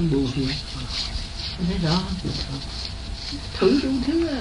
không buồn gì. Thấy rõ thử đủ thứ à.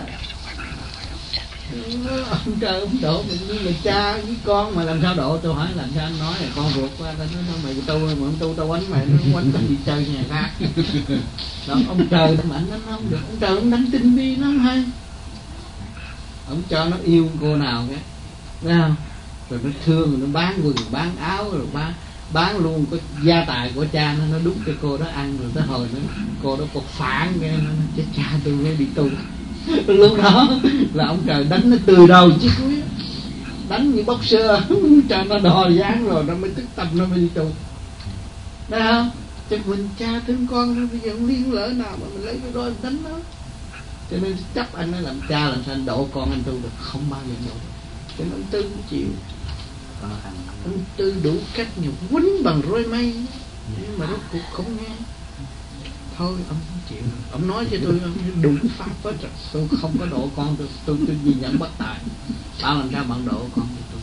Ông trời ông độ mình như là cha với con mà làm sao độ. Tôi hỏi làm sao anh nói là con ruột qua. Nó nói mày tu mà ông tao quánh mày, nó quánh tao đi chơi nhà khác. Đó, ông trời mà anh đánh không được. Ông trời ông đánh tinh vi nó không hay. Ông cho nó yêu cô nào cái, thấy không? Rồi nó thương, rồi nó bán quần bán áo, rồi bán luôn có gia tài của cha nó đút cho cô đó ăn. Rồi tới hồi nữa cô đó còn phản cái nó chết cha tôi mới đi tu. Lúc đó là ông trời đánh nó từ đầu chí cuối, đánh như boxer cho nó đò dáng rồi nó mới tức tâm, nó mới đi tu. Thấy không? Chứ mình cha thương con bây giờ không liên lỡ nào mà mình lấy cái roi đánh nó. Cho nên chấp anh nói làm cha làm sao anh độ con anh tu được, không bao giờ độ được. Cho nên ông Tư cũng chịu. Ông Tư đủ cách nhiều quýnh bằng roi mây, nhưng mà rốt cuộc không nghe. Thôi ông không chịu. Ông nói cho tôi đủ pháp hết rồi. Tôi không có độ con tôi nhìn nhận bất tài. Bảo làm sao bạn độ con tôi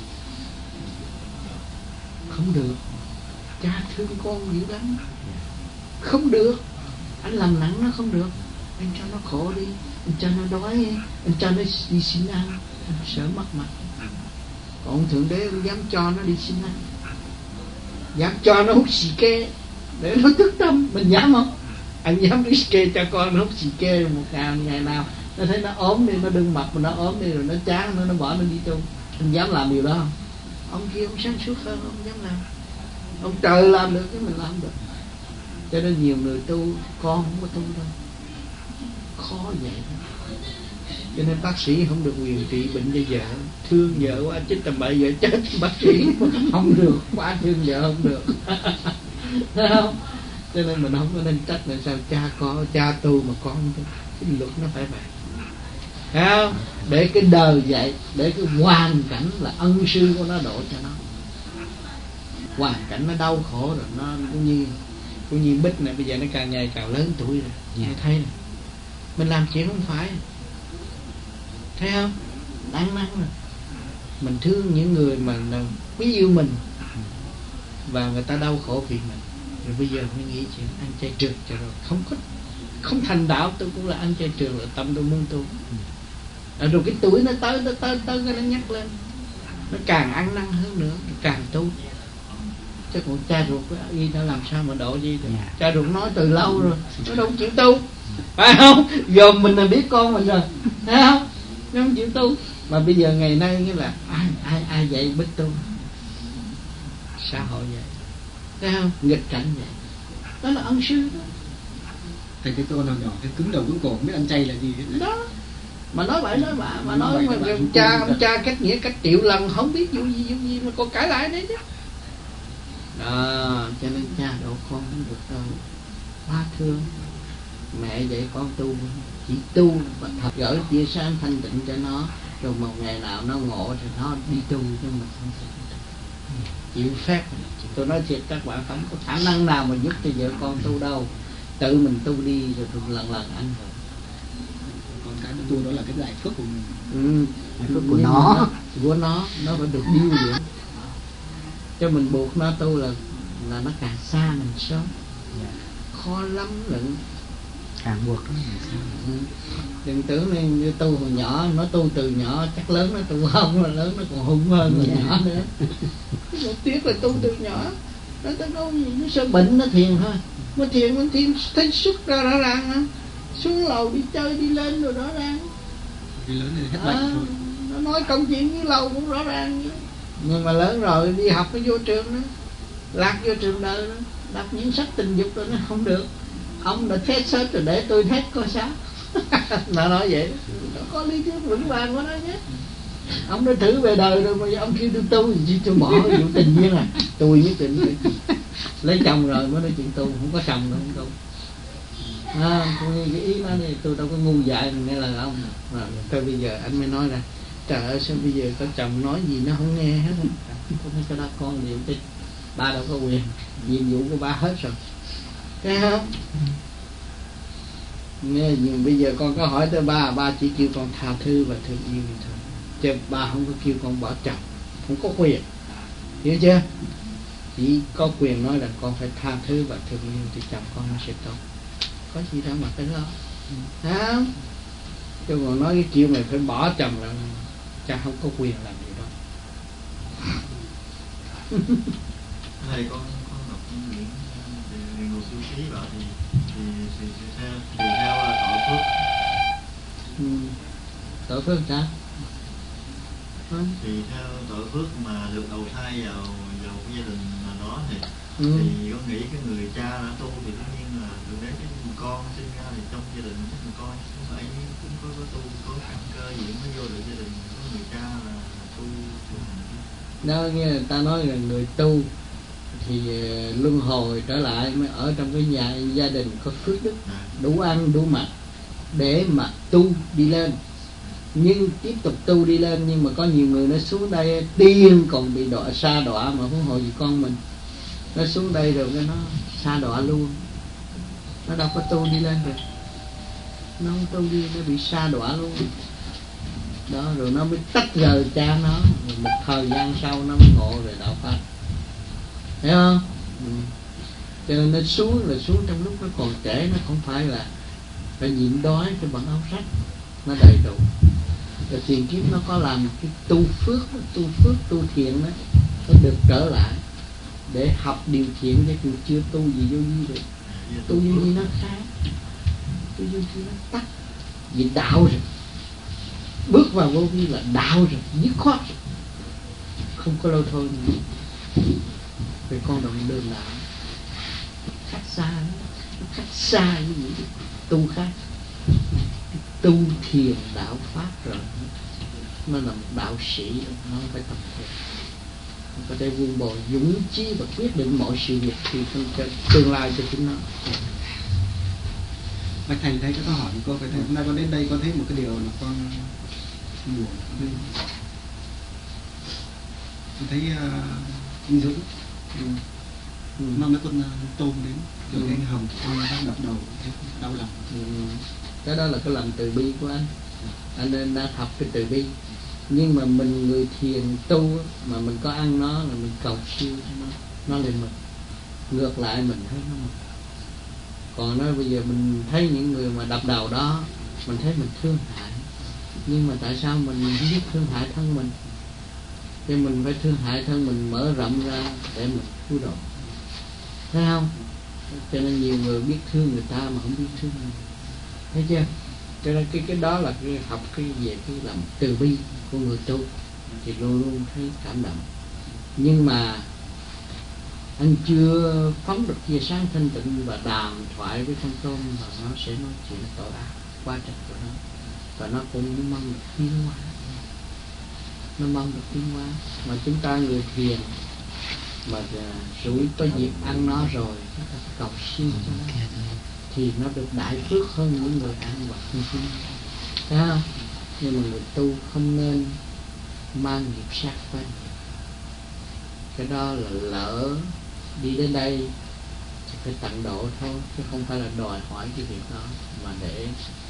không được. Cha thương con dữ lắm. Không được. Anh làm nặng nó không được. Anh cho nó khổ đi, anh cho nó đói, anh cho nó đi xin ăn, anh sợ mất mặt. Còn Thượng Đế ông dám cho nó đi xin ăn, dám cho nó hút xì ke để nó thức tâm. Mình dám không? Anh dám đi kê cho con nó hút xì ke một ngày nào nó thấy nó ốm đi, nó đừng mập mà nó ốm đi, rồi nó chán nó bỏ nó đi tu. Anh dám làm điều đó không? Ông kia ông sáng suốt hơn, ông dám làm. Ông trời làm được cái mình làm được. Cho nên nhiều người tu, con không có tu đâu, khó vậy. Cho nên bác sĩ không được quyền trị bệnh cho vợ. Thương vợ quá chết tầm bậy, vợ chết bác sĩ không được, quá thương vợ không được. Thấy không? Cho nên mình không có nên trách là sao cha tu mà con không tu. Cái luật nó phải vậy. Thấy không? Để cái đời vậy, để cái hoàn cảnh là ân sư của nó độ cho nó. Hoàn cảnh nó đau khổ rồi, nó cũng như Bích này bây giờ nó càng ngày càng lớn tuổi rồi. Nghe thấy rồi. Mình làm chuyện không phải, thấy không? Đáng năng rồi. Mình thương những người mà quý yêu mình và người ta đau khổ vì mình. Rồi bây giờ mới nghĩ chuyện ăn chay trường cho rồi. Không thành đạo tôi cũng là ăn chay trường, là tâm tôi muốn tu. Rồi cái tuổi nó tới cái nó nhắc lên, nó càng ăn năn hơn nữa, nó càng tu. Chứ còn cha ruột của y nó làm sao mà độ gì được. Cha ruột nói từ lâu rồi, nó đâu chịu tu, phải không? Giờ mình là biết con mình rồi, thấy không? Nó không chịu tu. Mà bây giờ ngày nay nghĩa là ai dạy Bích tu? Xã hội vậy, thấy không? Nghịch cảnh vậy. Đó là ân sư đó. Thầy cái tôi nào nhỏ, cái cứng đầu cứng cổ, không biết ăn chay là gì hết đó. Mà nói bậy nói bạ, mà nói mà ông cha cách nghĩa cách triệu lần không biết vụ gì mà còn cãi lại đấy chứ. Đó, cho nên cha độ con không được đâu. Quá thương. Mẹ dạy con tu, chỉ tu và thật gửi chia sang thanh tịnh cho nó. Rồi một ngày nào nó ngộ thì nó đi tu, chứ mình không thể tu. Chịu phép. Tôi nói thiệt các bạn, không có khả năng nào mà giúp cho vợ con tu đâu. Tự mình tu đi rồi lần ăn rồi. Còn cái tu đó là cái giải phước của mình. Giải phước của nó phải được điêu luyện. Cho mình buộc nó tu là nó càng xa mình sớm. Khó lắm lận. Càng buộc nó đừng tưởng như tu hồi nhỏ, nó tu từ nhỏ chắc lớn nó tu không, mà lớn nó còn hung hơn là nhỏ nữa. Một tiếc là tu từ nhỏ, nó sợ bệnh nó thiền thôi, nó thiền thấy xuất ra rõ ràng hả? Xuống lầu đi chơi đi lên rồi rõ ràng. Đi lớn thì hết bệnh thôi. Nó nói công chuyện với lầu cũng rõ ràng. Nhưng mà lớn rồi đi học nó vô trường đó, lạc vô trường đời đó, đọc những sách tình dục rồi nó không được. Ông đã test hết rồi, để tôi test coi sao. Nó nói vậy, nó có lý thuyết vững vàng của nó nhé. Ông đã thử về đời rồi mà ông kêu tôi tu thì tôi bỏ vụ tình duyên à. Tôi nhất định lấy chồng rồi mới nói chuyện tu, không có chồng rồi không tu. Cái ý nó này tôi đâu có ngu dại nghe là ông. Thôi bây giờ anh mới nói ra, trời ơi sao bây giờ có chồng nói gì nó không nghe hết. Không phải cho đó con liệu tin, ba đâu có quyền, nhiệm vụ của ba hết rồi, thấy không? Nghe nhưng bây giờ con có hỏi tới ba chỉ kêu con tha thứ và thương yêu thôi, chứ ba không có kêu con bỏ chồng, không có quyền, hiểu chưa? chỉ có quyền nói là con phải tha thứ và thương yêu thì chồng con nó sẽ tốt. Có gì đâu mà phải lo, thấy không? Chứ còn nói cái kiểu mày phải bỏ chồng là cha không có quyền làm gì đâu. Thầy con đọc những về ngồi siêu khí bảo thì theo tội phước. Tội phước sao? Thì theo tội phước mà được đầu thai vào cái gia đình mà đó thì con nghĩ cái người cha đã tu thì tất nhiên là từ đấy cái con sinh ra thì trong gia đình cái con cũng phải cũng có tu, có căn cơ gì mới vô được gia đình, có người cha là tu đó. Nghe ta nói là người tu thì luân hồi trở lại mới ở trong cái nhà gia đình có phước đức, đủ ăn đủ mặc để mà tu đi lên, nhưng tiếp tục tu đi lên. Nhưng mà có nhiều người nó xuống đây tiên còn bị sa đọa, mà huống hồ gì con mình nó xuống đây rồi cái nó sa đọa luôn, nó đâu có tu đi lên được, nó không tu đi, nó bị sa đọa luôn đó. Rồi nó mới tách rời cha nó, rồi một thời gian sau nó mới ngộ về đạo Pháp, thấy không? Cho nên nó xuống là xuống trong lúc nó còn trẻ, nó không phải là phải nhịn đói cái bằng áo rách, nó đầy đủ. Rồi tiền kiếp nó có làm cái tu phước, tu thiện đó, nó được trở lại để học điều thiện, chứ chưa tu gì vô vi được. Tu vô vi nó khác, tu vô vi nó tắt, vì đạo rồi, bước vào vô vi là đạo rồi, dứt khoát rồi, không có lâu thôi nữa. Về con đường đạo khác xa, nó khác xa với những tu khác. Tu thiền đạo Pháp rồi nó là một đạo sĩ, nó không phải tập thể, nó có thể vun bồi dũng chí và quyết định mọi sự việc thì cho tương lai cho chính nó. Bạch Thành thấy có hỏi cô, phải thầy hôm nay con đến đây con thấy một cái điều là con buồn. Con thấy anh Dũng mang mấy con tôm đến rồi anh Hồng con đang đập đầu, thấy đau lòng. Cái đó là cái lòng từ bi của anh nên đã học cái từ bi. Nhưng mà mình người thiền tu mà mình có ăn nó là mình cầu siêu nó lên mình, ngược lại mình thấy nó mừng. Còn nói bây giờ mình thấy những người mà đập đầu đó, mình thấy mình thương hại, nhưng mà tại sao mình không biết thương hại thân mình? Cho mình phải thương hại thân mình, mở rộng ra để mình cứu độ, thấy không? Cho nên nhiều người biết thương người ta mà không biết thương mình, thấy chưa? Cho nên cái đó là cái học cái về cái làm từ bi của người tu thì luôn luôn thấy cảm động. Nhưng mà anh chưa phóng được tia sáng thanh tịnh và đàm thoại với con tôm mà nó sẽ nói chuyện tội ác quá trật của nó, và nó cũng mong được tiến hóa, nó mong được tiến hóa. Mà chúng ta người thiền mà rủi có dịp ăn nó rồi, chúng ta cầu siêu cho nó thì nó được đại phước hơn những người ăn hoặc không tin, thấy không? Nhưng mà người tu không nên mang nghiệp sát quanh. Cái đó là lỡ đi đến đây thì phải tận độ thôi, chứ không phải là đòi hỏi cái việc đó mà để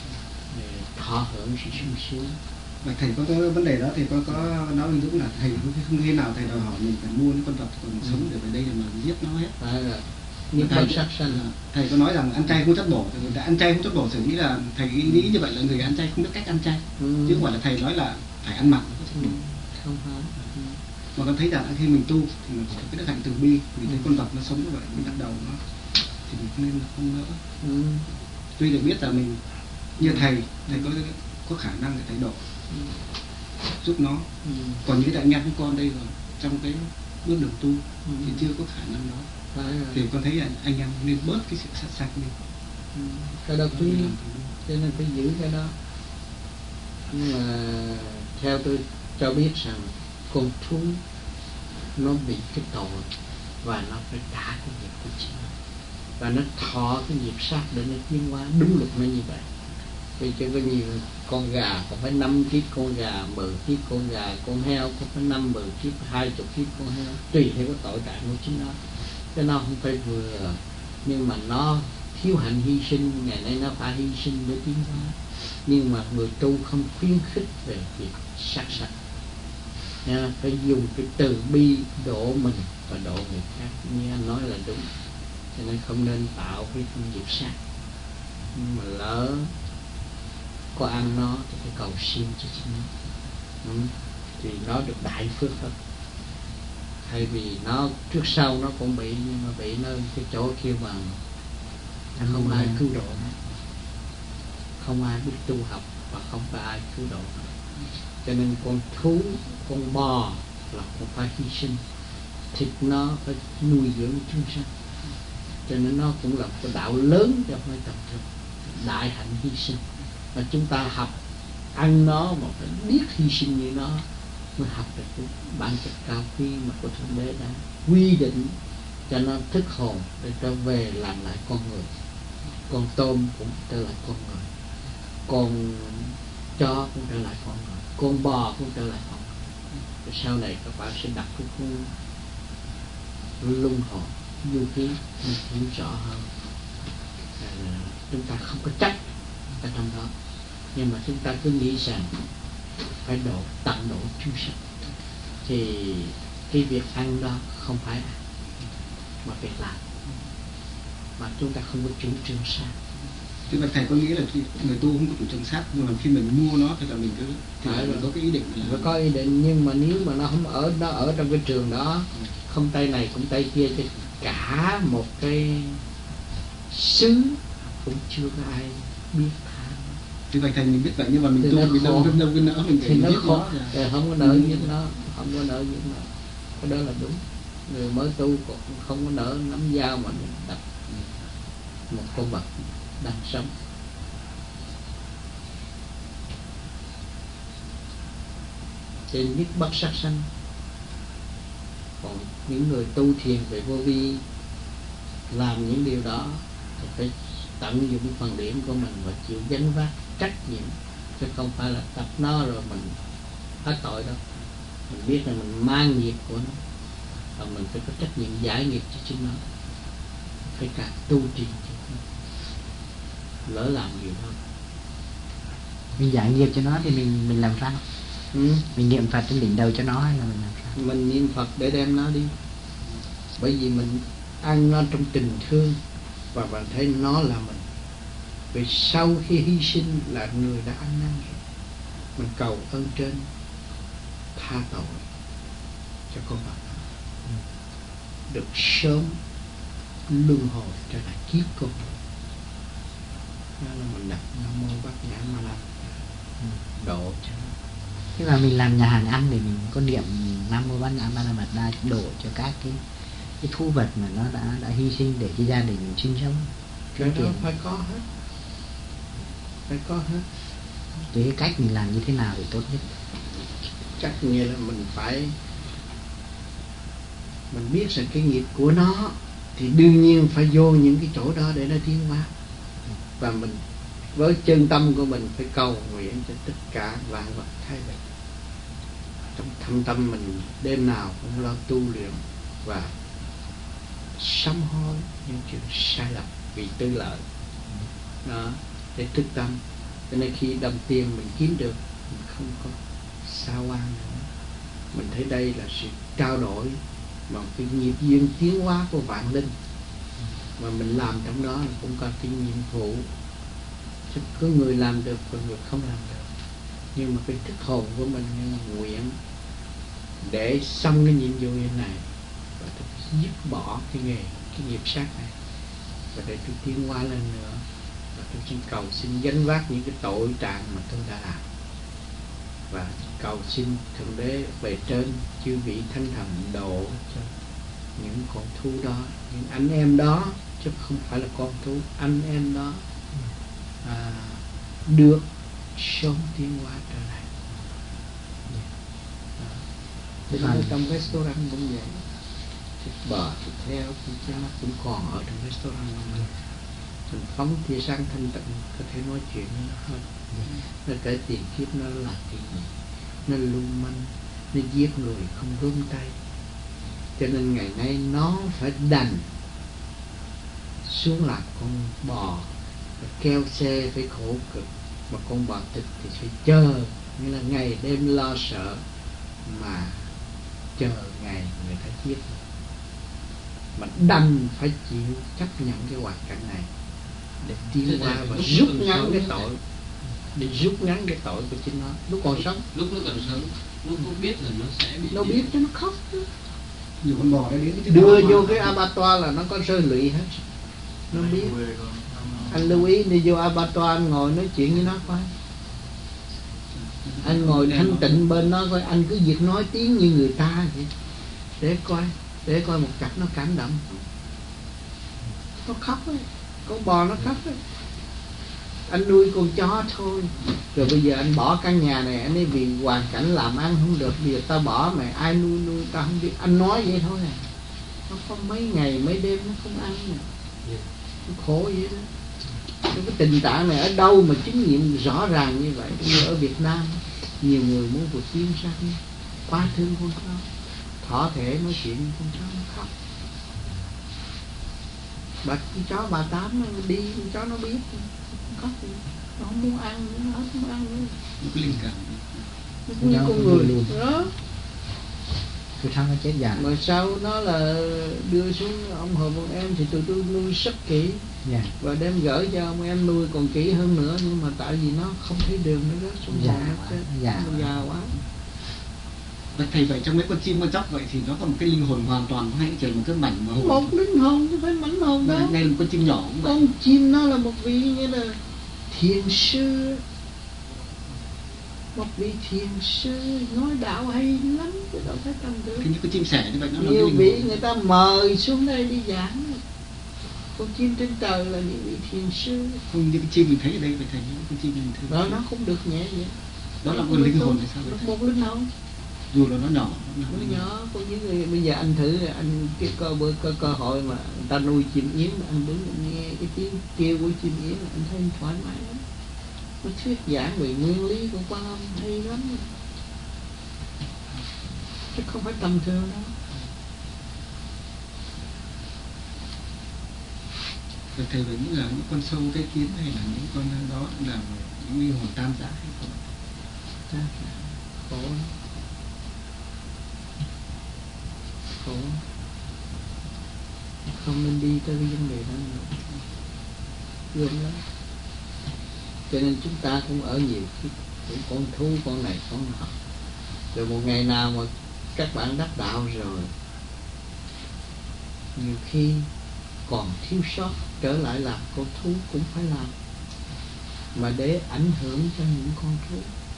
thọ hưởng sự sung sướng. Bạch Thầy có cái vấn đề đó thì có nói với Dũng là thầy không khi nào thầy đòi hỏi mình phải mua những con vật còn sống để về đây mà giết nó hết. Nhưng thầy sát sanh, thầy có nói rằng ăn chay không chất bổ, thì ăn chay không chất bổ, thì nghĩ là thầy nghĩ như vậy là người ăn chay không biết cách ăn chay, chứ không phải là thầy nói là phải ăn mặn không phải. Mà con thấy rằng khi mình tu thì mình phải cái đức hạnh từ bi, vì thấy con vật nó sống như vậy, mình đập đầu nó thì mình nên là không nỡ. Tuy được biết là mình như thầy có khả năng để thầy độ giúp nó, còn những anh em của con đây rồi trong cái bước đường tu thì chưa có khả năng đó. Thì con thấy là anh em nên bớt cái sự sát sanh đi. Cái đó quý, cho nên phải giữ cái đó. Nhưng mà theo tôi cho biết rằng con thú nó bị cái tội và nó phải trả cái nghiệp của chính nó, và nó thọ cái nghiệp sát để nó tiến hóa, đúng luật nó như vậy. Vì cho có nhiều con gà còn phải 5 kiếp con gà, 10 kiếp con gà, con heo cũng phải 50 kiếp, 20 kiếp con heo, tùy theo cái tội trạng của chính nó. Cái nó không phải vừa, nhưng mà nó thiếu hạnh hy sinh, ngày nay nó phải hy sinh để tiến hóa. Nhưng mà người tu không khuyến khích về việc sát sanh. nha, phải dùng cái từ bi độ mình và độ người khác. Như anh nói là đúng, cho nên không nên tạo cái tâm nghiệp sát. Nhưng mà lỡ có ăn nó thì phải cầu xin cho chính nó, thì nó được đại phước hơn. Thay vì nó trước sau nó cũng bị, nhưng mà bị nơi cái chỗ kia mà không ai cứu độ nó, không ai biết tu học và không có ai cứu độ nó. Cho nên con thú, con bò là cũng phải hy sinh, thịt nó phải nuôi dưỡng chúng sanh. Cho nên nó cũng là một đạo lớn trong nơi tầm thường, đại hạnh hy sinh. Mà chúng ta học ăn nó mà phải biết hy sinh như nó mới học được cái bản chất cao quý mà của Thượng Đế đã quy định cho nó thức hồn để trở về làm lại con người. Con tôm cũng trở lại con người, con chó cũng trở lại con người, con bò cũng trở lại con người. Rồi sau này các bạn sẽ đặt cái khu luân hồi du ký mình hiểu rõ hơn. Chúng ta không có trách ở trong đó, nhưng mà chúng ta cứ nghĩ rằng phải độ tận độ chúng sanh, thì cái việc ăn đó không phải ăn mà việc làm, mà chúng ta không có chủ trương sai. Thì mà thầy có nghĩ là khi người tu không có chủ trương sát, nhưng mà khi mình mua nó thì là mình cứ mình có cái ý định là phải có ý định. Nhưng mà nếu mà nó không ở, nó ở trong cái trường đó, không tay này cũng tay kia, thì cả một cái xứ cũng chưa có ai biết tha. Thì thầy mình biết vậy, nhưng mà mình tu mình đâu cái nỡ mình thì nó biết khó, nó không có nợ với nó, không có nợ với nó. Cái đó là đúng. Người mới tu cũng không có nợ nắm dao mà đập một con vật đang sống. Trên nhất bất sát sanh. Còn những người tu thiền về vô vi làm những điều đó thì phải tận dụng phần điểm của mình và chịu gánh vác trách nhiệm, chứ không phải là tập nó rồi mình hết tội đâu. Mình biết là mình mang nghiệp của nó, và mình phải có trách nhiệm giải nghiệp cho chính nó, phải cả tu trì cho nó. Lỡ làm nhiều hơn mình giải nghiệp cho nó thì mình làm sao? Mình niệm Phật trên đỉnh đầu cho nó hay là mình làm sao? Mình niệm Phật để đem nó đi, bởi vì mình ăn nó trong tình thương và bạn thấy nó là mình. Vì sau khi hy sinh là người đã ăn năn rồi, mình cầu ơn trên tha tội cho con vật được sớm luân hồi trở lại kiếp con người. Đó là mình đặt Nam Mô Bát Nhã Ma La độ cho nó. Thế mà mình làm nhà hàng ăn thì mình có niệm Nam Mô Bát Nhã Ma La Mật Đa độ cho các cái thú vật mà nó đã hy sinh để cho gia đình mình sinh sống. Cái đó phải có hết, phải có hết. Với cái cách mình làm như thế nào thì tốt nhất? Cách nghĩa là mình biết rằng cái nghiệp của nó thì đương nhiên phải vô những cái chỗ đó để nó tiến hóa. Và mình với chân tâm của mình phải cầu nguyện cho tất cả vạn vật thay đổi. Trong thâm tâm mình đêm nào cũng lo tu luyện và sám hối những chuyện sai lầm vì tư lợi đó, để thức tâm. Cho nên khi đồng tiền mình kiếm được, mình không có xa quan nữa. Mình thấy đây là sự trao đổi bằng cái nghiệp duyên tiến hóa của vạn linh, mà mình làm trong đó là cũng có cái nhiệm vụ. Chứ có người làm được, có người không làm được. Nhưng mà cái thức hồn của mình nguyện để xong cái nhiệm vụ như này, và tôi dứt bỏ cái nghề, cái nghiệp sát này, và để tôi tiến hóa lên nữa. Và tôi xin cầu xin gánh vác những cái tội trạng mà tôi đã làm, và cầu xin Thượng Đế về trên chư vị thánh thần độ cho những con thú đó, những anh em đó, chứ không phải là con thú, anh em đó được sớm tiến hóa trở lại. Trong restaurant cũng vậy, thịt bò, thịt heo, thịt chó cũng còn ở trong restaurant mình. Mình phóng tia sáng thanh tịnh, có thể nói chuyện với nó hơn. Nó kể tiền kiếp nó là cái gì, nó lưu manh, nó giết người không run tay. Cho nên ngày nay nó phải đành xuống làm con bò, phải kéo xe, phải khổ cực. Mà con bò thịt thì phải chờ, như là ngày đêm lo sợ mà chờ ngày người ta giết, mà đành phải chịu chấp nhận cái hoàn cảnh này để tiến qua và rút ngắn cái tội, để rút ngắn cái tội của chính nó lúc còn sống. Lúc nó còn sống, nó cũng biết là nó sẽ bị, nó biết chứ, nó khóc chứ. Nhiều con bò đến đưa vô cái abattoir là nó có rơi lụy hết, nó biết. Anh lưu ý đi vô abattoir, anh ngồi nói chuyện với nó coi, anh ngồi thanh tịnh bên nó coi, anh cứ việc nói tiếng như người ta vậy, để coi một cặp nó cảm động. Nó khóc ấy, con bò nó khóc ấy. Anh nuôi con chó thôi, rồi bây giờ anh bỏ căn nhà này, anh ấy vì hoàn cảnh làm ăn không được, bây giờ ta bỏ mày, ai nuôi ta không biết. Anh nói vậy thôi nè, nó có mấy ngày mấy đêm nó không ăn nè, nó khổ vậy đó. Cái tình trạng này ở đâu mà chứng nghiệm rõ ràng như vậy? Như ở Việt Nam, nhiều người muốn vượt biên sang, quá thương con chó, thỏ thể nói chuyện con chó nó khóc. Bà con chó bà Tám nó đi, con chó nó biết khóc, nó không muốn ăn nữa, nó không muốn ăn nữa. Nó có linh cảm, nó cũng như con người luôn đó. Rồi sao nó chết già? Mà sau nó là đưa xuống ông Hồ Văn Em thì tụi tôi nuôi rất kỹ, và đem gửi cho ông em nuôi còn kỹ hơn nữa, nhưng mà tại vì nó không thấy đường nó rớt xuống già quá. Và thầy vậy trong mấy con chim con chóc vậy thì nó có một cái linh hồn hoàn toàn hay chỉ là một cái mảnh mà hồn? Một linh hồn chứ phải mảnh hồn đâu. Ngay là một con chim nhỏ cũng vậy. Con chim nó là một vị như là thiền sư, một vị thiền sư nói đạo hay lắm, chứ đâu phải tầm được. Cái những con chim sẻ như vậy nó là nhiều cái vị linh hồn. người ta mời xuống đây đi giảng. Con chim trên trời là những vị thiền sư. Không như cái chim mình thấy ở đây phải thầy, những con chim mình thấy. Đó nó không được nhẹ vậy. Đó là một linh hồn hay sao vậy? Một linh hồn. Dù là nó nhỏ, nó nhỏ. Có những người bây giờ anh thử, anh cái cơ hội mà người ta nuôi chim yến, anh đứng nghe cái tiếng kêu của chim yến, anh thấy thoải mái lắm. Nó thuyết giảng về nguyên lý của Quan Âm hay lắm, chứ không phải tầm thường đâu. Rồi thầy phải nghĩ là những con sâu cái kiến hay là những con đó là những linh hồn tam giác hay không? Khổ lắm. Khổ. Không nên đi tới cái vấn đề đó nữa. Gớm lắm. Cho nên chúng ta cũng ở nhiều cái con thú, con này con nọ. Rồi một ngày nào mà các bạn đắc đạo rồi, nhiều khi còn thiếu sót trở lại làm con thú cũng phải làm, mà để ảnh hưởng cho những con thú.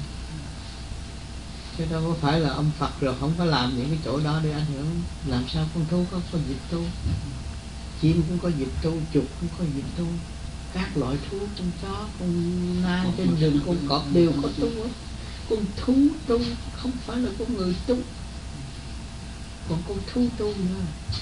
Chứ đâu có phải là ông Phật rồi không có làm những cái chỗ đó để ảnh hưởng. Làm sao con thú có dịp tu? Chim cũng có dịp tu, chuột cũng có dịp tu, các loại thú, con chó, con nai trên rừng, con cọp đều có tu. Con thú tu, không phải là con người tu. Còn con thú tu nữa.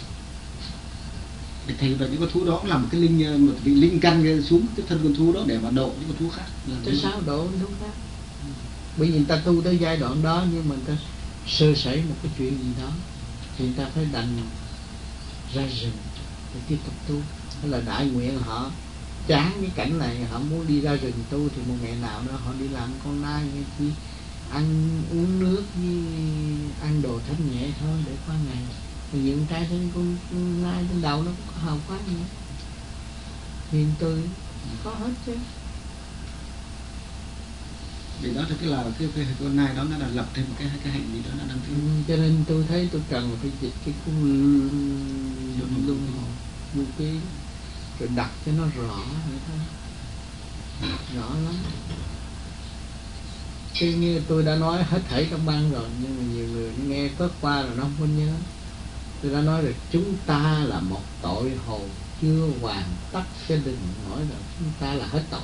Thầy và những con thú đó cũng là một cái linh, một vị linh căn xuống cái thân con thú đó để mà độ những con thú khác. Tại sao độ con thú khác? Bởi vì người ta tu tới giai đoạn đó, nhưng mà người ta sơ sẩy một cái chuyện gì đó thì người ta phải đành ra rừng để tiếp tục tu. Đó là đại nguyện họ chán cái cảnh này, họ muốn đi ra rừng tu, thì một ngày nào đó họ đi làm con nai hay chi, ăn uống nước với ăn đồ thanh nhẹ thôi để qua ngày. Thì những trái trên con nai trên đầu nó cũng có hào quang nữa, hiền từ có hết chứ. Vì đó thì là cái con nai đó nó là lập thêm một cái hành gì đó nó đang thêm. Cho nên tôi thấy tôi cần phải dịch cái cuốn luân hồi vô ký rồi đặt cho nó rõ vậy thôi, rõ lắm. Chứ như tôi đã nói hết thảy trong băng rồi, nhưng mà nhiều người nghe phớt qua rồi nó không có nhớ. Tôi đã nói rồi, chúng ta là một tội hồn chưa hoàn tất, chứ đừng nói là chúng ta là hết tội.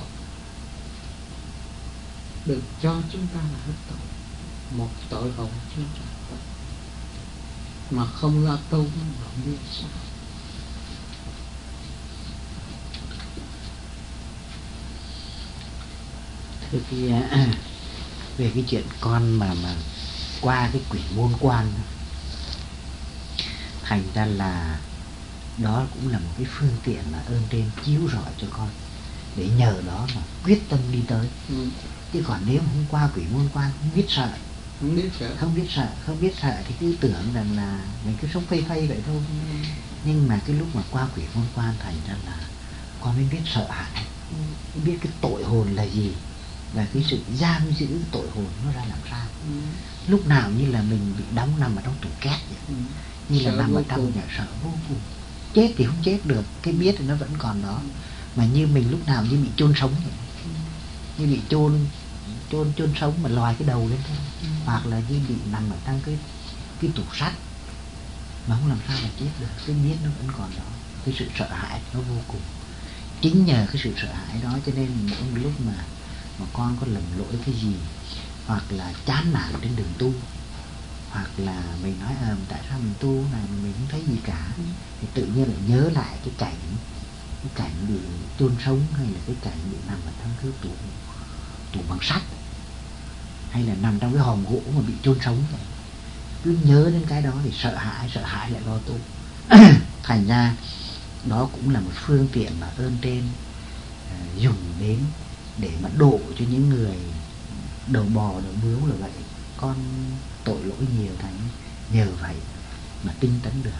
Đừng cho chúng ta là hết tội. Một tội hồn chưa hoàn tất mà không lo tu mà không biết sao. Về cái chuyện con mà qua cái quỷ môn quan, thành ra là đó cũng là một cái phương tiện mà ơn trên chiếu rọi cho con, để nhờ đó mà quyết tâm đi tới. Chứ còn nếu không qua quỷ môn quan không biết sợ, không biết sợ, không biết sợ thì cứ tưởng rằng là mình cứ sống phây phây vậy thôi. Nhưng mà cái lúc mà qua quỷ môn quan thành ra là con mới biết sợ hãi, biết cái tội hồn là gì, và cái sự giam giữ tội hồn nó ra làm sao. Lúc nào như là mình bị đóng nằm ở trong tủ két vậy, như là nằm ở trong nhà, sợ vô cùng. Chết thì không chết được, cái biết thì nó vẫn còn đó, mà như mình lúc nào như bị chôn sống vậy, như bị chôn sống mà lòi cái đầu lên thôi, hoặc là như bị nằm ở trong cái tủ sắt mà không làm sao mà chết được. Cái biết nó vẫn còn đó, cái sự sợ hãi nó vô cùng. Chính nhờ cái sự sợ hãi đó cho nên mỗi lúc mà con có lầm lỗi cái gì, hoặc là chán nản trên đường tu, hoặc là mình nói tại sao mình tu này mình không thấy gì cả, thì tự nhiên lại nhớ lại cái cảnh bị chôn sống, hay là cái cảnh bị nằm ở trong cái tủ bằng sắt, hay là nằm trong cái hòm gỗ mà bị chôn sống vậy. Cứ nhớ đến cái đó thì sợ hãi lại lo tu. Thành ra đó cũng là một phương tiện mà ơn trên dùng đến để mà độ cho những người đầu bò đầu bướu là vậy. Con tội lỗi nhiều thành nhờ vậy mà tinh tấn được.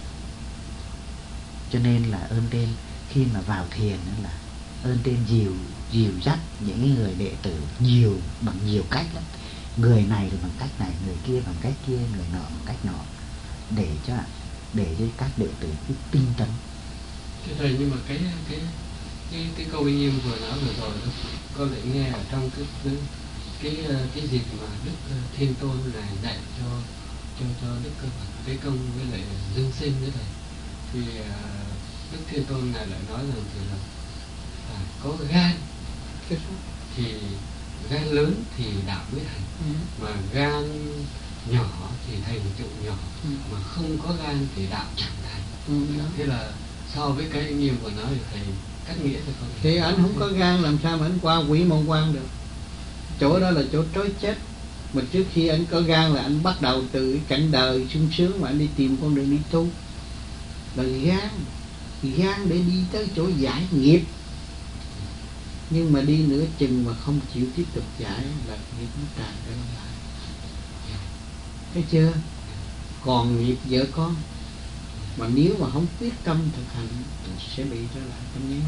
Cho nên là ơn trên khi mà vào thiền là ơn trên dìu dắt những người đệ tử bằng nhiều cách lắm. Người này thì bằng cách này, người kia bằng cách kia, người nọ bằng cách nọ, để cho các đệ tử cứ tinh tấn. Thầy, nhưng mà cái câu Uy Nghiêm vừa nói vừa rồi đó, con lại nghe ở trong cái dịp mà Đức Thiên Tôn này dạy cho Đức Tế Công với lại Dương Sinh với thầy, thì Đức Thiên Tôn này lại nói rằng thì là phải có gan, thì gan lớn thì đạo mới thành, mà gan nhỏ thì thành tựu nhỏ, mà không có gan thì đạo chẳng thành. Thế là so với cái Nghiêm vừa nói thì thầy cách nghĩa thì không. Thì anh không có gan làm sao mà anh qua quỷ môn quan được. Chỗ đó là chỗ trối chết. Mà trước khi anh có gan là anh bắt đầu từ cái cảnh đời sung sướng mà anh đi tìm con đường đi tu. Là gan để đi tới chỗ giải nghiệp. Nhưng mà đi nửa chừng mà không chịu tiếp tục giải là nghiệp nó tràn trở lại. Thấy chưa? Còn nghiệp vợ con, mà nếu mà không quyết tâm thực hành sẽ bị trở lại trong nhé.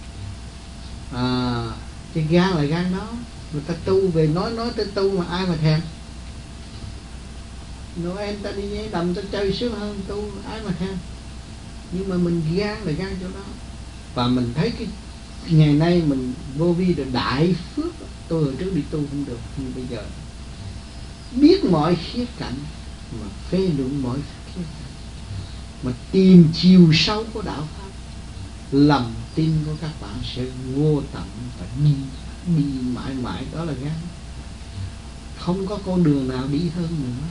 Cái gan là gan đó. Người ta tu về nói tới tu mà ai mà thèm. Noel ta đi nhảy đầm ta chơi sướng hơn tu, ai mà thèm. Nhưng mà mình gan là gan chỗ đó. Và mình thấy cái ngày nay mình vô vi được đại phước. Tôi hồi trước đi tu không được, nhưng bây giờ biết mọi khía cạnh mà phê luận mọi khía cạnh, mà tìm chiều sâu của đạo pháp, lòng tin của các bạn sẽ vô tận và đi mãi mãi. Đó là gan. Không có con đường nào đi hơn nữa.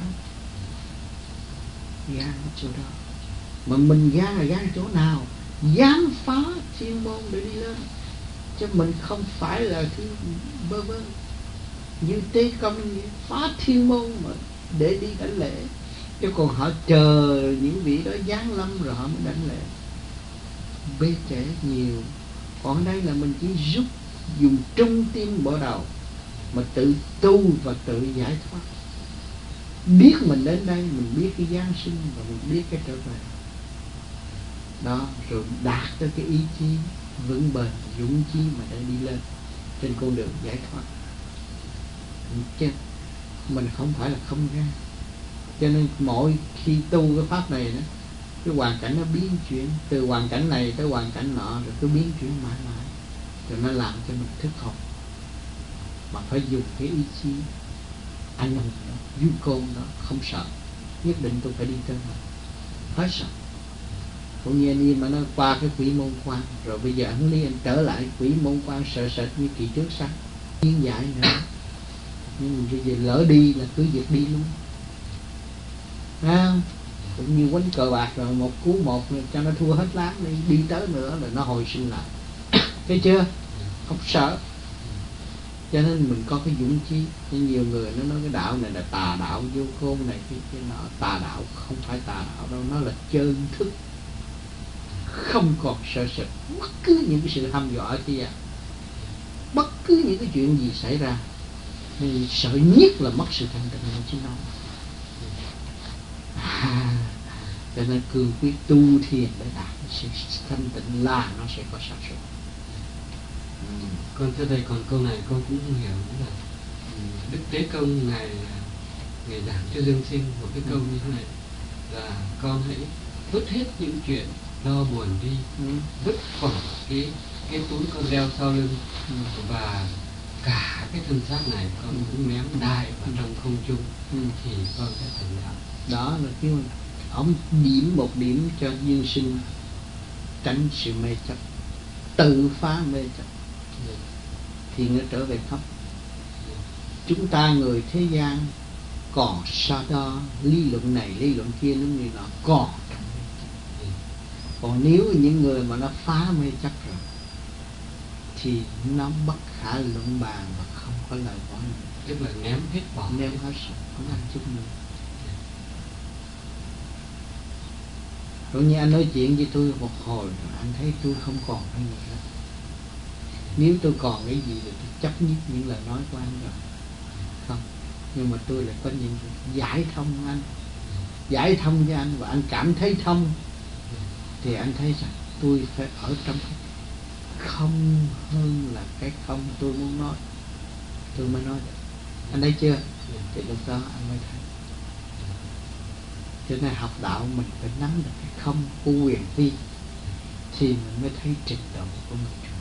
Gan ở chỗ đó. Mà mình gan là gan chỗ nào? Dám phá thiên môn để đi lên, chứ mình không phải là thứ bơ vơ như Tế Công phá thiên môn mà để đi đánh lễ. Chứ còn họ chờ những vị đó giáng lâm rồi họ mới đánh lễ. Bê trễ nhiều. Còn đây là mình chỉ giúp dùng trung tim bộ đầu mà tự tu và tự giải thoát. Biết mình đến đây, mình biết cái giáng sinh và mình biết cái trở về đó, rồi đạt tới cái ý chí vững bền, dũng chí mà để đi lên trên con đường giải thoát. Chứ mình không phải là không gan. Cho nên mỗi khi tu cái pháp này đó, cái hoàn cảnh nó biến chuyển, từ hoàn cảnh này tới hoàn cảnh nọ, rồi cứ biến chuyển mãi mãi, rồi nó làm cho mình thức học. Mà phải dùng cái ý chí anh hùng đó, du côn đó, không sợ. Nhất định tôi phải đi tới mà hết sợ. Cũng như anh Yên mà nó qua cái quỷ môn quan, rồi bây giờ anh Lý anh trở lại quỷ môn quan sợ sệt như kỳ trước sao kiến giải nữa. Nhưng bây giờ lỡ đi là cứ việc đi luôn. Cũng như quánh cờ bạc rồi một cú một cho nó thua hết láng đi tới nữa là nó hồi sinh lại. Thấy chưa? Không sợ. Cho nên mình có cái dũng chí. Nhưng nhiều người nó nói cái đạo này là tà đạo, vô khôn này cái nọ. Tà đạo không phải tà đạo đâu, nó là chân thức. Không còn sợ sệt bất cứ những cái sự hăm dọa kia, bất cứ những cái chuyện gì xảy ra, Nên sợ nhất là mất sự thanh tịnh của chính ông. Cho nên cương quyết tu thiền để đạt sự thanh tịnh là nó sẽ có sản xuất. Con thưa thầy, còn câu này con cũng không hiểu, là Đức Tế Công ngài giảng cho Dương Sinh một cái câu như thế này là con hãy vứt hết những chuyện lo buồn đi, vứt khỏi cái túi con đeo sau lưng, và cả cái thân xác này con cũng ném đại vào trong không trung, thì con sẽ thành đạo. Đó là cái ông điểm một điểm cho Dương Sinh tránh sự mê chấp, tự phá mê chấp thì nó trở về thấp. Chúng ta người thế gian còn so đo lý luận này lý luận kia nó như nó còn trong mê chấp. Còn nếu những người mà nó phá mê chấp rồi thì nó bất khả luận bàn và không có lời nói nữa. Tức là ném hết bỏ, ném hết không ăn chút nữa. Rồi như anh nói chuyện với tôi một hồi rồi anh thấy tôi không còn cái gì nữa. Nếu tôi còn cái gì thì tôi chấp nhất những lời nói của anh rồi. Không, nhưng mà tôi lại có những giải thông anh, giải thông cho anh, và anh cảm thấy thông thì anh thấy rằng tôi phải ở trong cái không hơn là cái không tôi muốn nói, tôi mới nói được. Anh thấy chưa? Thì lúc đó anh mới thấy. Cho nên học đạo mình phải nắm được cái không của quyền vi thì mình mới thấy trình độ của mình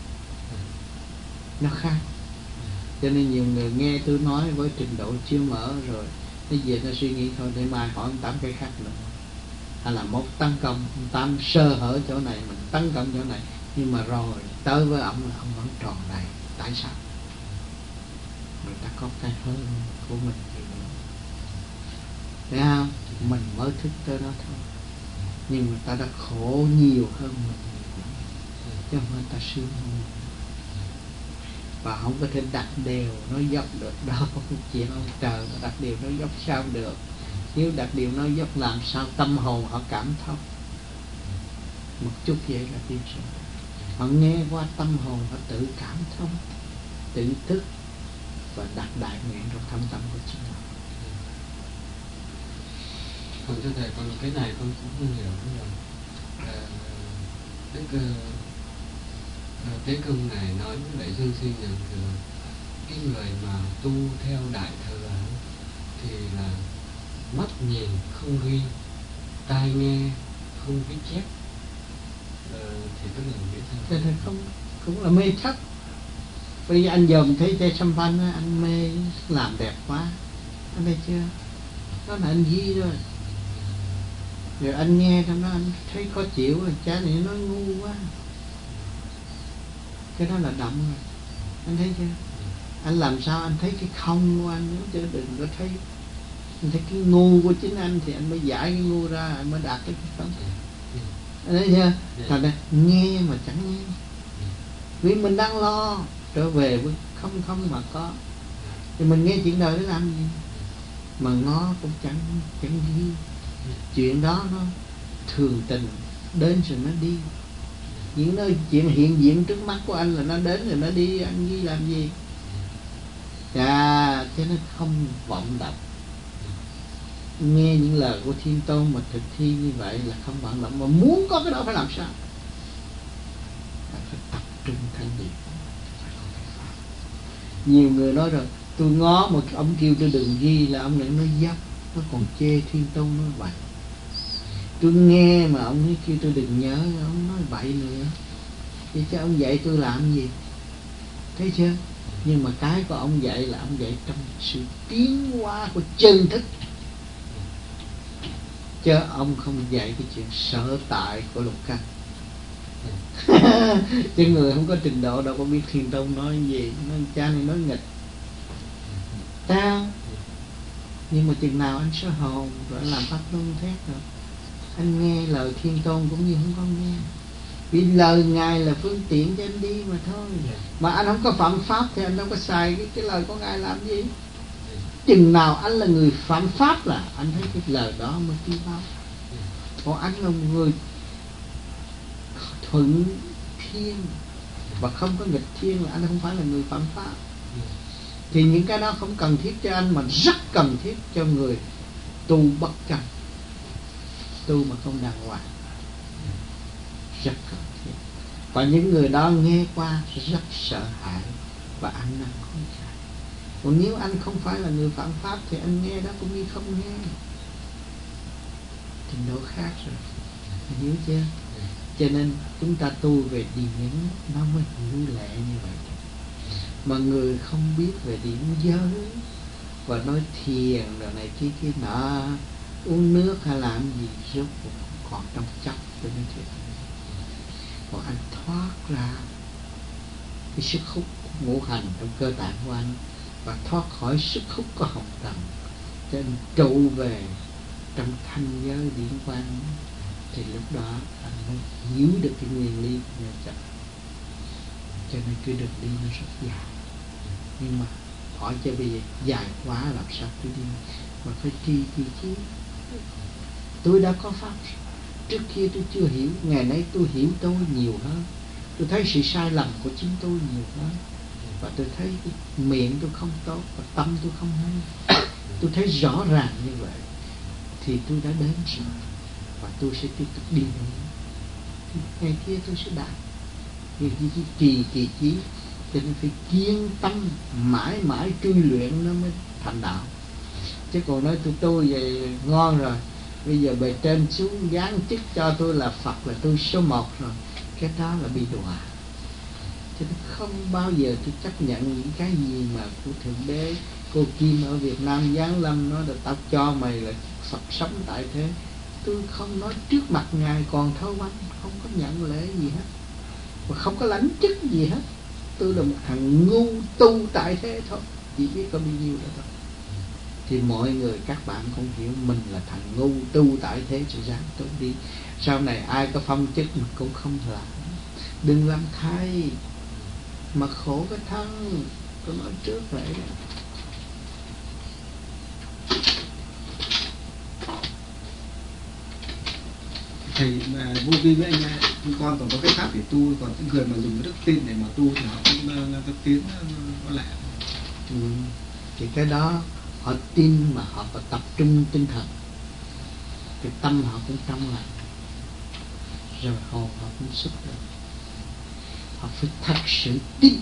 nó khác. Cho nên nhiều người nghe tôi nói với trình độ chưa mở rồi, nó về nó suy nghĩ thôi, để mai hỏi 8 cái khác nữa, hay là một tấn công, 8 sơ hở chỗ này mình tấn công chỗ này, nhưng mà rồi tới với ông là ông vẫn tròn đầy. Tại sao? Người ta có cái hơn của mình thì nữa, thấy không? Mình mới thức tới đó thôi, nhưng người ta đã khổ nhiều hơn mình, chứ không người ta sướng hơn mình. Và không có thể đặt đều nói dốc được đâu. Chuyện ông trời mà đặt đều nói dốc sao được? Nếu đặt đều nói dốc làm sao tâm hồn họ cảm thông? Một chút vậy là tin rồi. Họ nghe qua tâm hồn họ tự cảm thông, tự thức và đặt đại nguyện trong thâm tâm của chính họ. Còn thưa thầy, còn cái này con cũng không hiểu là Đức Tế Công ngài nói với lại Dương Sinh rằng cái người mà tu theo Đại Thừa thì là mắt nhìn không ghi, tai nghe không ghi chép, thì tức là nghĩa sao? Thế thì không, cũng là mê chấp. Bây giờ anh dòm thấy chai xăm văn á, anh mê làm đẹp quá, anh thấy chưa? Đó là anh ghi rồi. Rồi anh nghe trong đó anh thấy khó chịu, cha này nói ngu quá, cái đó là động rồi. Anh thấy chưa? Anh làm sao anh thấy cái không của anh, chứ đừng có thấy anh thấy cái ngu của chính anh thì anh mới giải cái ngu ra, anh mới đạt cái không. Anh thấy chưa? Thật ra nghe mà chẳng nghe, vì mình đang lo trở về với không mà có, thì mình nghe chuyện đời để làm gì? Mà ngó cũng chẳng ghi. Chuyện đó nó thường tình đến rồi nó đi. Những nơi chuyện hiện diện trước mắt của anh là nó đến rồi nó đi, anh ghi làm gì? Chà, cho nên không vọng động. Nghe những lời của Thiên Tôn mà thực thi như vậy là không vọng động. Mà muốn có cái đó phải làm sao? Phải tập trung thanh điển. Nhiều người nói rồi, tôi ngó mà ông kêu tôi đừng ghi là ông lại nói dốc, nó còn chê Thiên Tôn nói vậy. Tôi nghe mà ông ấy kêu tôi đừng nhớ, ông nói bậy nữa. Vậy chứ ông dạy tôi làm gì? Thấy chưa? Nhưng mà cái của ông dạy là ông dạy trong sự tiến hóa của chân thức, chứ ông không dạy cái chuyện sở tại của lục căn. Chứ người không có trình độ đâu có biết Thiên Tôn nói gì, nói cha này nói nghịch ta. Nhưng mà chừng nào anh sơ hồn rồi anh làm pháp luân thét rồi, anh nghe lời Thiên Tôn cũng như không có nghe, vì lời Ngài là phương tiện cho anh đi mà thôi. Mà anh không có phạm pháp thì anh đâu có xài cái lời của Ngài làm gì. Chừng nào anh là người phạm pháp là anh thấy cái lời đó mới đi bao. Còn anh là một người thuận thiên và không có nghịch thiên là anh không phải là người phạm pháp. Thì những cái đó không cần thiết cho anh, mà rất cần thiết cho người tu bất chân, tu mà không đàng hoàng, rất cần thiết. Và những người đó nghe qua rất sợ hãi và ăn năn hối cải. Còn nếu anh không phải là người phạm pháp thì anh nghe đó cũng như không nghe, trình độ khác rồi, hiểu chưa? Cho nên chúng ta tu về điển nó mới hiểu lệ như vậy. Mà người không biết về điển giới và nói thiền rồi này kia nọ, uống nước hay làm gì, rốt cuộc còn trong chấp cho nên thiệt. Còn anh thoát ra cái sức hút của ngũ hành trong cơ tạng của anh và thoát khỏi sức hút của hồng trần, cho nên trụ về trong thanh giới điển quang, thì lúc đó anh mới hiểu được cái nguyên lý của nhà chấp. Cho nên cái đường đi nó rất dài. Nhưng mà hỏi cho bây giờ dài quá làm sao tôi đi, mà phải trì trí. Tôi đã có pháp, trước kia tôi chưa hiểu, ngày nay tôi hiểu tôi nhiều hơn. Tôi thấy sự sai lầm của chính tôi nhiều hơn. Và tôi thấy miệng tôi không tốt và tâm tôi không hay. Tôi thấy rõ ràng như vậy thì tôi đã đến rồi, và tôi sẽ tiếp tục đi nữa. Ngày kia tôi sẽ đạt. Vì trì kỳ trí, cho nên phải kiên tâm mãi mãi truy luyện nó mới thành đạo. Chứ còn nói tôi về ngon rồi, bây giờ bề trên xuống giáng chức cho tôi là Phật, là tôi số 1 rồi, cái đó là bị đọa. Cho nên không bao giờ tôi chấp nhận những cái gì mà của Thượng Đế, cô Kim ở Việt Nam giáng lâm nói là tao cho mày là Phật sống tại thế. Tôi không nói trước mặt Ngài còn thơ quanh, không có nhận lễ gì hết, và không có lãnh chức gì hết. Tôi là một thằng ngu tu tại thế thôi, chỉ biết có bao nhiêu đó thôi. Thì mọi người các bạn không hiểu mình là thằng ngu tu tại thế rồi dám tu đi. Sau này ai có phong chức mình cũng không làm. Đừng làm thay mà khổ cái thân. Tôi nói trước vậy đó. Thầy mà vô vi với anh con còn có cái pháp để tu, còn những người mà dùng đức tin để mà tu thì họ cũng có tiến nó lạ. Thì cái đó họ tin mà họ phải tập trung tinh thần, cái tâm họ cũng trong lành, rồi hồn họ cũng xuất được. Họ phải thật sự tin.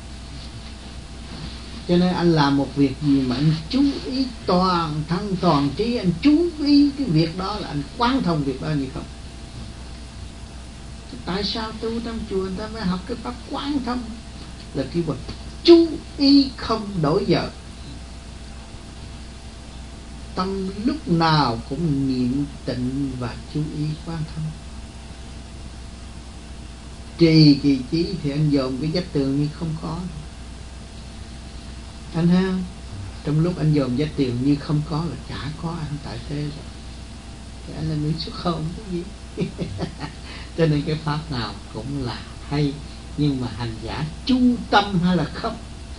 Cho nên anh làm một việc gì mà anh chú ý toàn thân toàn trí, anh chú ý cái việc đó là anh quán thông việc đó như không. Tại sao tu trong chùa người ta mới học cái pháp quán thông, là cái vật chú ý không đổi giờ, tâm lúc nào cũng niệm tịnh và chú ý quán thông. Trì kỳ trí thì anh dòm cái vách tường như không có. Anh thấy không? Trong lúc anh dòm vách tường như không có là chả có anh tại thế rồi. Thì anh là người xuất hồn cái gì. Cho nên cái pháp nào cũng là hay, nhưng mà hành giả chú tâm hay là không.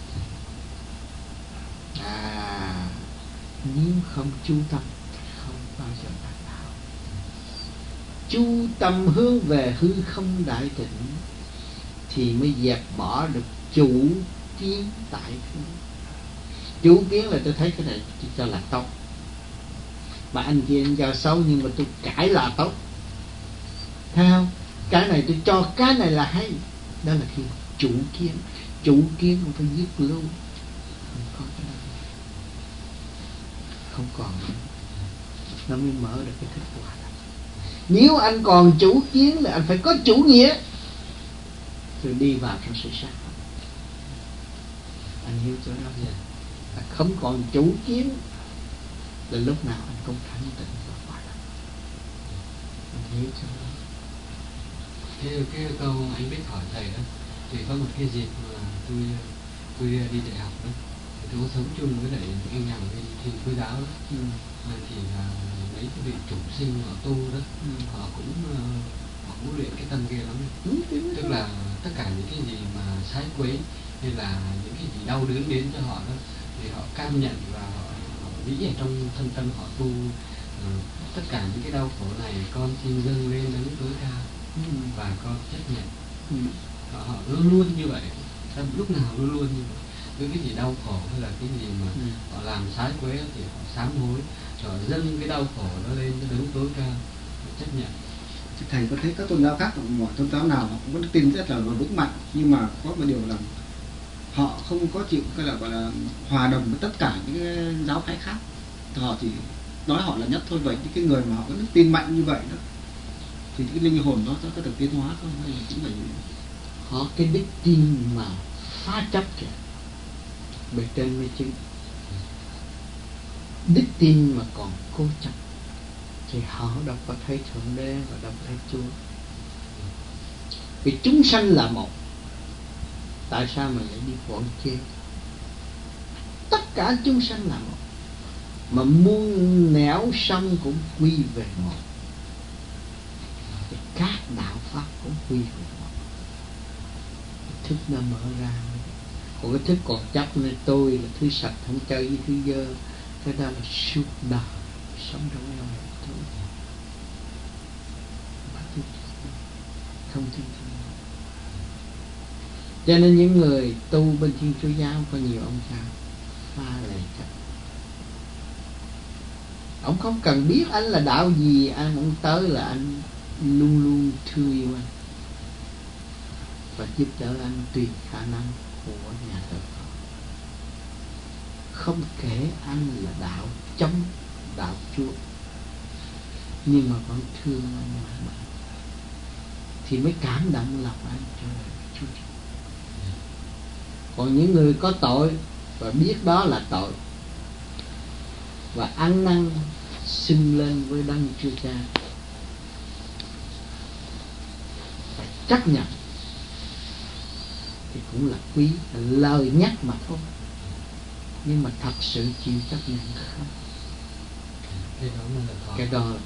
Nếu không chú tâm không bao giờ đạt đạo. Chú tâm hướng về hư không đại tịnh thì mới dẹp bỏ được chủ kiến tại thế. Chủ kiến là tôi thấy cái này cho là tốt, mà anh kia anh cho xấu, nhưng mà tôi cãi là tốt. Thấy không? Cái này tôi cho cái này là hay. Đó là khi chủ kiến. Chủ kiến không phải dứt luôn. Không có cái đó. Không còn nữa. Nó mới mở được cái thức quả đó. Nếu anh còn chủ kiến là anh phải có chủ nghĩa, rồi đi vào trong sự sát hại. Anh hiểu chỗ đó chưa? Không còn chủ kiến là lúc nào anh cũng thanh tịnh và quả đó. Anh hiểu chỗ đó. Cái câu anh biết hỏi thầy đó, thì có một cái dịp mà tôi đi đại học đó, thì tôi có sống chung với lại anh em bên thiên Chúa giáo đó. Thì là mấy cái vị chủ sinh họ tu đó, họ cũng luyện cái tâm kia lắm. Tức là tất cả những cái gì mà sái quấy hay là những cái gì đau đớn đến cho họ đó, thì họ cam nhận và họ nghĩ ở trong thân tâm họ tu. Tất cả những cái đau khổ này con xin dâng lên đấng tối cao và con chấp nhận. Họ luôn luôn như vậy, lúc nào luôn luôn như vậy. với cái gì đau khổ hay là cái gì mà họ làm trái quấy thì họ sám hối, họ dâng cái đau khổ nó lên nó đứng tối cao, họ chấp nhận. Thầy có thấy các tôn giáo khác, mọi tôn giáo nào họ cũng có đức tin rất là vững mạnh, nhưng mà có một điều là họ không có chịu cái là gọi là hòa đồng với tất cả những cái giáo phái khác. Họ chỉ nói họ là nhất thôi. Vậy những cái người mà họ có đức tin mạnh như vậy đó thì cái linh hồn đó có được tiến hóa không, hay là cũng phải họ cái đức tin mà phá chấp kìa, bề trên mới chứng. Đức tin mà còn cố chấp thì họ đâu có thấy Thượng Đế và đâu có thấy Chúa. Vì chúng sanh là một, tại sao mà lại đi quẩn chia? Tất cả chúng sanh là một, mà muôn nẻo sông cũng quy về một, thì các đạo pháp cũng quy về một. Thức nó mở ra, còn cái thức còn chấp nên tôi là thứ sạch không chơi với thứ dơ, cái đó là suốt đời sống trong nhau thôi, không tin. Cho nên những người tu bên Thiên Chúa giáo có nhiều ông cha pha lệ chấp. Ông không cần biết anh là đạo gì, anh cũng tới là anh luôn luôn thương yêu anh và giúp đỡ anh tùy khả năng của nhà thờ. Không kể anh là đạo chống đạo Chúa, nhưng mà vẫn thương anh mà thì mới cảm động lòng anh cho Chúa. Còn những người có tội và biết đó là tội và ăn năn xưng lên với Đấng Chúa Cha, phải chấp nhận, thì cũng là quý, là lời nhắc mà thôi, nhưng mà thật sự chịu chấp nhận không? Cái đó là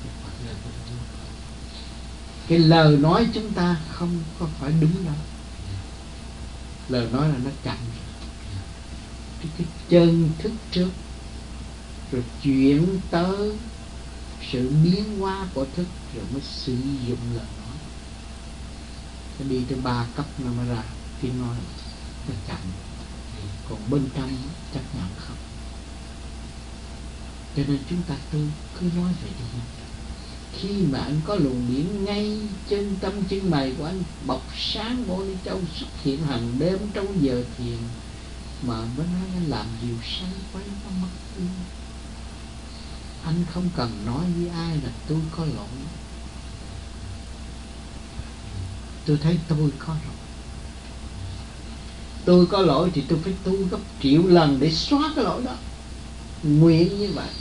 cái lời nói chúng ta không có phải đúng đâu. Lời nói là nó chậm cái chân thức trước, rồi chuyển tới sự biến hóa của thức, rồi mới sử dụng lời nói. Nó đi tới 3 cấp nó mới ra tiếng nói, nó chậm. Còn bên trong chấp nhận không. Cho nên chúng ta cứ nói về điều này. Khi mà anh có luồng điển ngay trên tâm chân mày của anh bọc sáng Mô Ni Châu xuất hiện hàng đêm trong giờ thiền, mà bên anh làm điều sáng quấy nó mất đi. Anh không cần nói với ai là tôi có lỗi. Tôi thấy tôi có lỗi. Tôi có lỗi thì tôi phải tu gấp triệu lần để xóa cái lỗi đó. Nguyện như vậy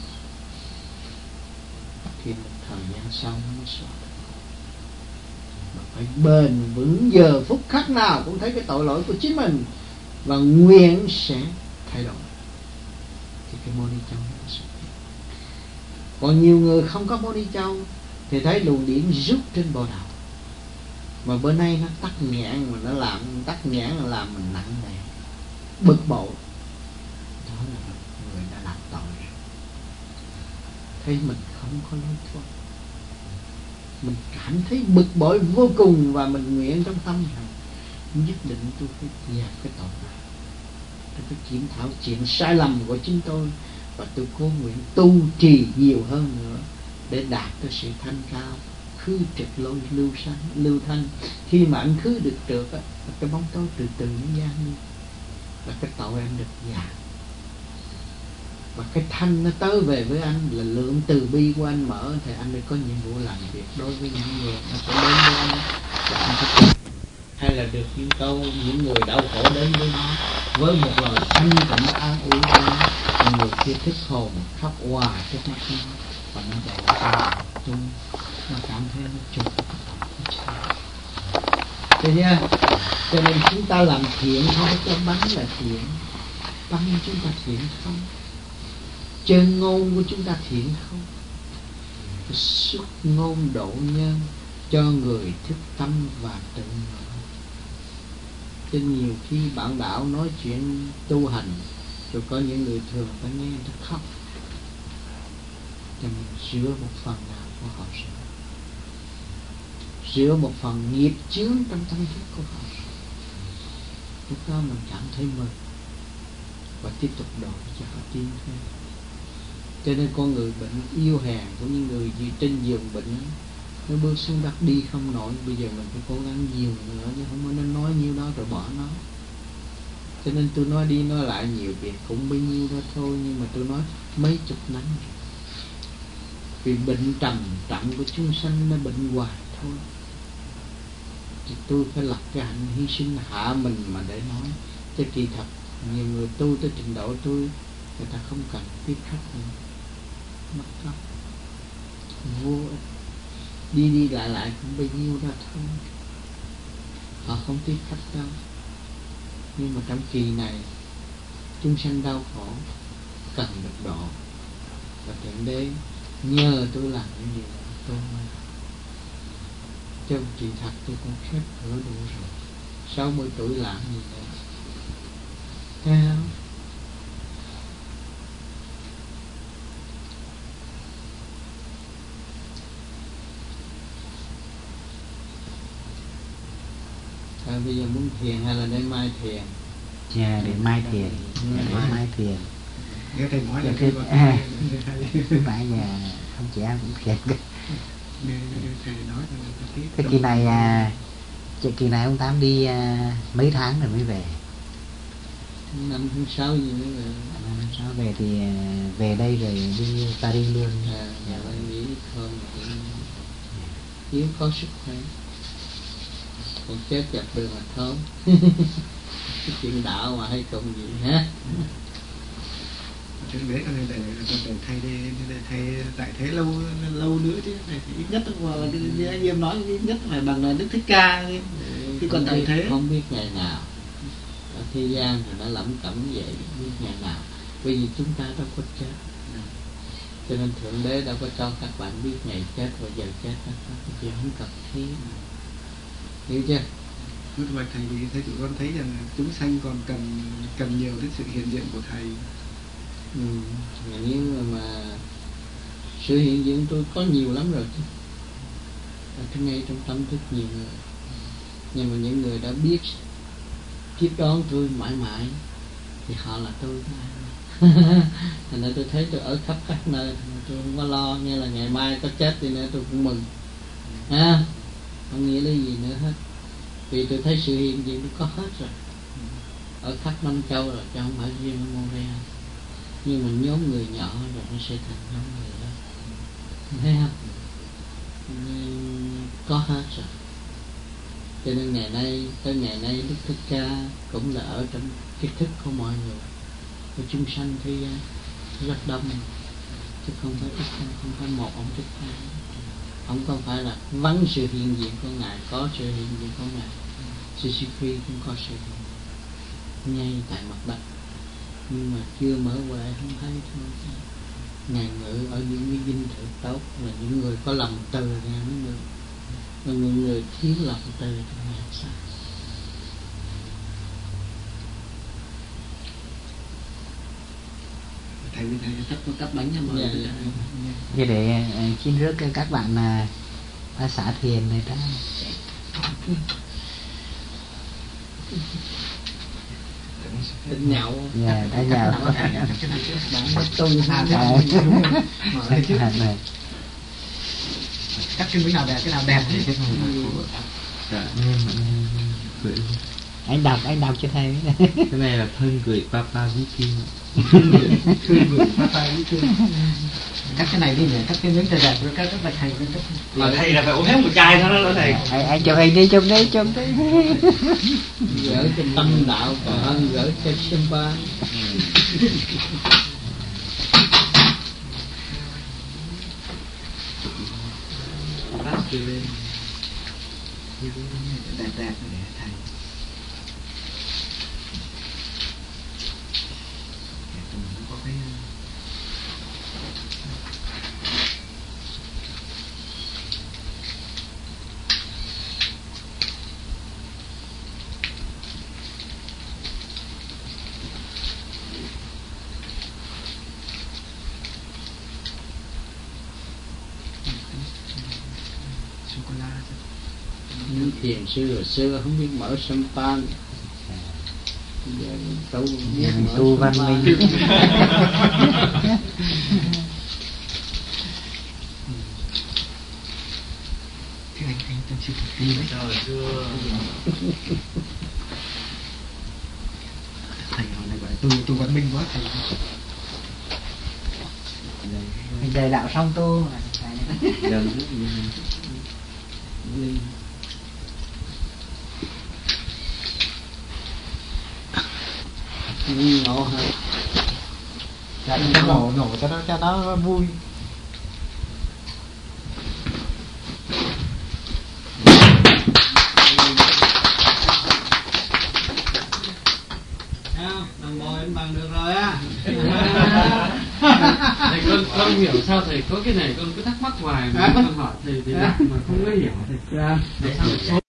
thì một thời gian sau nó mới xóa được. Mà phải bền vững, giờ phút khắc nào cũng thấy cái tội lỗi của chính mình và nguyện sẽ thay đổi, thì cái Mô Ni Châu nó xuất hiện. Còn nhiều người không có Mô Ni Châu thì thấy luồng điển rút trên bộ đầu, mà bữa nay nó tắc nghẽn, mà nó làm tắc nghẽn là làm mình nặng nề, bực bội. Đó là người đã làm tội rồi. Thấy mình không có lối thoát, mình cảm thấy bực bội vô cùng, và mình nguyện trong tâm rằng nhất định tôi phải dẹp cái tội này, tôi phải kiểm thảo chuyện sai lầm của chính tôi, và tôi cố nguyện tu trì nhiều hơn nữa để đạt tới sự thanh cao, khứ trực lối lưu thanh. Khi mà anh khứ được trượt á, cái bóng tối từ từ nó gian đi, và cái tội anh được giảm, và cái thanh nó tới về với anh, là lượng từ bi của anh mở, thì anh mới có nhiệm vụ làm việc đối với những người nó sẽ đến với anh, và anh phải hay là được những người đau khổ đến với nó với một lời thanh tịnh an ủi của nó, người kia thích hồn khóc hòa trước mắt nó, và nó chạy ra chung, nó cảm thấy nó chung. Thấy chưa? Cho nên chúng ta làm thiện không có cho bánh là thiện, tâm chúng ta thiện không, chân ngôn của chúng ta thiện không, xuất ngôn độ nhân cho người thức tâm và tự ngộ. Cho nhiều khi bạn đạo nói chuyện tu hành, rồi có những người thường ta nghe người ta khóc, cho mình sửa một phần nào của họ, sửa một phần nghiệp chướng trong tâm thức của họ, lúc đó mình cảm thấy mừng. và tiếp tục độ cho họ tiến thêm. Cho nên con người bệnh yêu hèn cũng như người trên giường bệnh nó bước xuống đất đi không nổi. Bây giờ mình phải cố gắng nhiều nữa, chứ không có nó nói nhiêu đó rồi bỏ nó. Cho nên tôi nói đi nói lại nhiều việc cũng bấy nhiêu đó thôi, nhưng mà tôi nói mấy chục năm. Vì bệnh trầm trọng của chúng sanh nó bệnh hoài thôi. Thì tôi phải lập cái hạnh hy sinh hạ mình mà để nói. Chứ kỳ thật nhiều người tu tới trình độ tôi, người ta không cần tiếp khách nữa, mất lắm, vô ích. Đi lại cũng bấy nhiêu đó thôi, họ không tiếp khách đâu. Nhưng mà trong kỳ này chúng sanh đau khổ cần được độ, và Thượng Đế nhờ tôi làm những điều đó tôi mới làm. Chứ kỳ thật tôi cũng khép cửa đủ rồi, 60 tuổi làm gì nữa, thấy không? Bây giờ muốn thiền hay là để mai thiền? Dạ, để mai thiền. Để mai thiền. Nghe thầy nói là cái nãy giờ không chị em cũng thiền. Thầy nói là cái kỳ này ông Tám đi mấy tháng rồi mới về? 5 tháng 6 gì nữa rồi. 5 tháng 6 về thì về đây rồi đi Paris luôn. Dạ, nghỉ không yếu có sức khỏe. Còn chết chặt đường là thơm. Cái chuyện đạo mà hay không gì ha. Chứ biết để thầy thầy tại thế lâu nữa chứ, ít nhất là như em nói ít nhất phải bằng là Đức Thích Ca chứ còn tại thế không biết ngày nào. Ở thế gian thì nó lẩm cẩm vậy, biết ngày nào. Bởi vì chúng ta đâu có chết, cho nên Thượng Đế đâu có cho các bạn biết ngày chết và giờ chết đó. Cái chuyện không cần thiết, hiểu chưa? Lúc mà thầy thì thấy tụi con thấy rằng chúng sanh còn cần nhiều đến sự hiện diện của thầy. Nếu mà sự hiện diện tôi có nhiều lắm rồi chứ, ở ngay trong tâm thức nhiều người. Nhưng mà những người đã biết tiếp đón tôi mãi mãi thì họ là tôi. Thành ra tôi thấy tôi ở khắp các nơi, tôi không có lo, nghe là ngày mai có chết thì nữa tôi cũng mừng, không nghĩa là gì nữa hết. Vì tôi thấy sự hiện diện có hết rồi, ở khắp năm châu rồi, chứ không phải riêng ở Montreal. Nhưng mà nhóm người nhỏ rồi nó sẽ thành nhóm người đó, thấy không? Có hết rồi. Cho nên tới ngày nay Đức Thích Ca cũng là ở trong cái thức của mọi người, của chúng sanh thế gian rất đông, chứ không phải ít, không phải một ông Thích Ca. Ông không phải là vắng sự hiện diện của Ngài, có sự hiện diện của Ngài. Sisyphus cũng có sự hiện diện ngay tại mặt đất, nhưng mà chưa mở huệ không thấy thôi. Ngài ngự ở những cái dinh thự tốt là những người có lòng từ Ngài mới được, mà những người thiếu lòng từ thì Ngài sao? Thầy cắt bánh cho mọi người. Vậy để xin rước các bạn xã thiền này ta. Tình nhậu. Dạ, đã nhậu. Bạn tung này. Cắt cái miếng nào đẹp, cái nào đẹp chứ. Anh đọc cho thầy. Cái này là thân gửi Papa Vicky. Thân gửi Papa Vicky. Cắt cái này đi nhỉ, cắt cái miếng trời đẹp rồi cắt bạch thầy. Mà thầy là phải uống hết một chai thôi đó thầy. Anh chụp hình đi, chụp đi. Gửi cho tâm đạo còn hơn gửi cho Simba. Đẹp để thầy. Có cái Những thiền sư hồi xưa không biết mở champagne, tu văn minh. Thế anh tâm sự một tí đấy. Thầy hồi này gọi tu văn minh quá thầy. Mình dạy đạo xong tu nổ hả? nổ cho nó vui. Đồng bò em bằng được rồi á. Thầy con hiểu sao thầy có cái này con cứ thắc mắc hoài mà con hỏi thầy mà không có hiểu thầy. Dạ. Tại sao